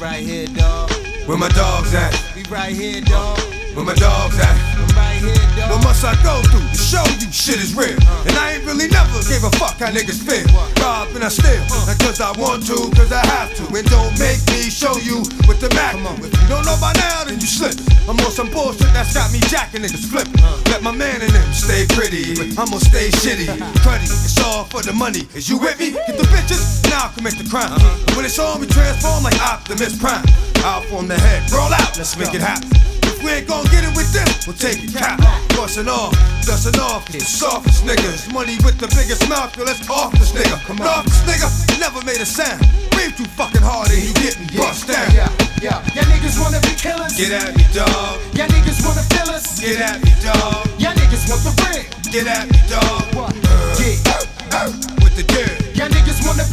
right here, dog. Where my dogs at? We right here, dog. Where my dogs at? I'm right here, dog. What must I go through to show you shit is real? And I ain't really never gave a fuck how niggas feel. Rob and I steal, not cause I want to, cause I have to. And don't make me show you with the Mac. If you don't know by now, then you slip. I'm on some bullshit that's got me jacking niggas flipping. Let my man in them stay pretty, but I'ma stay shitty. Cruddy, it's all for the money. Is you with me? Get the bitches, now I'll commit the crime. And when it's on, we transform like Optimus Prime. Out from the head, roll out, let's make it happen. If we ain't gon' get it with this, we'll take it cap. Bustin' off, dustin' off, the softest niggas. Money with the biggest mouth, yo, let's off this nigga. Off this nigga, never made a sound. Breathe too fucking hard and he getting bust down. Yeah, y'all niggas wanna be killers. Get at me, dog. Y'all niggas wanna fill us. Get at me, dog. Y'all niggas want the real. Get at me, dog. Yeah. With the dirt. Y'all niggas wanna